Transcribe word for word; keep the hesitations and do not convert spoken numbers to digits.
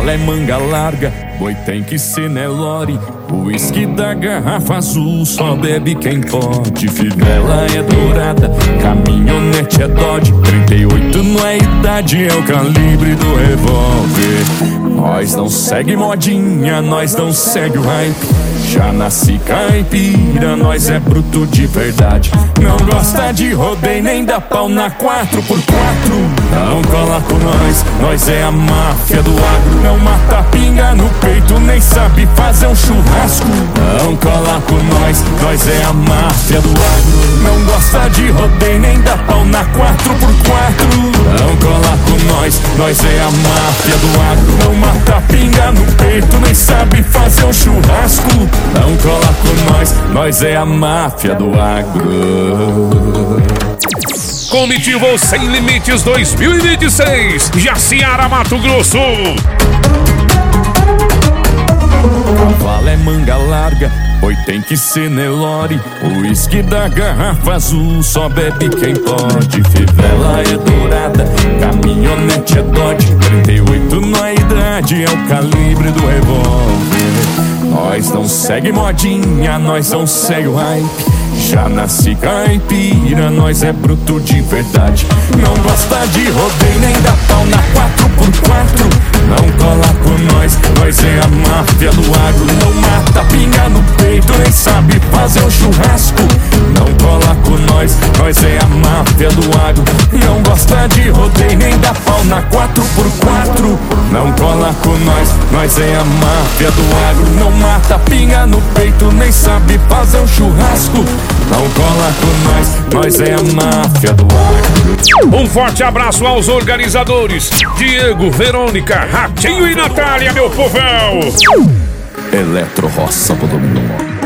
Cavalo é manga larga, boi tem que ser Nelore. O uísque da garrafa azul só bebe quem pode. Fivela é dourada, caminhonete é Dodge. Trinta e oito não é idade, é o calibre do revólver. Nós não segue modinha, nós não segue o hype. Já nasci caipira, nós é bruto de verdade. Não gosta de rodeio nem dá pau na quatro por quatro. Não cola com nós, nós é a máfia do agro. Não mata pinga no peito, nem sabe fazer um churrasco. Não cola com nós, nós é a máfia do agro. Não gosta de rodeio nem dá pau na quatro por quatro. Não cola com nós, nós é a máfia do agro. Não mata pinga no peito, nem sabe fazer um churrasco. Não cola com nós, nós é a máfia do agro. Comitiva Sem Limites dois mil e vinte e seis, Jaciara, Mato Grosso. Cavalo é manga larga, boi tem que ser Nelore. O uísque da garrafa azul só bebe quem pode. Fivela é dourada, caminhonete é Dodge. Trinta e oito não é idade, é o calibre do revólver. Nós não segue modinha, nós não segue o hype. Já nasci caipira, nós é bruto de verdade. Não gosta de rodeio nem dá pau na quatro por quatro. Não cola com nós, nós é a máfia do agro. Não mata pinga no peito, nem sabe fazer um churrasco. Não cola com nós, nós é a máfia do agro. Não gosta de rodeio nem dá pau na quatro por quatro. Não cola com nós, nós é a máfia do agro. Não mata pinga no peito, nem sabe fazer um churrasco. Não cola com nós, nós é a máfia do agro. Um forte abraço aos organizadores Diego, Verônica, Ratinho e Natália, meu povão. Eletro Roça Bodomínio.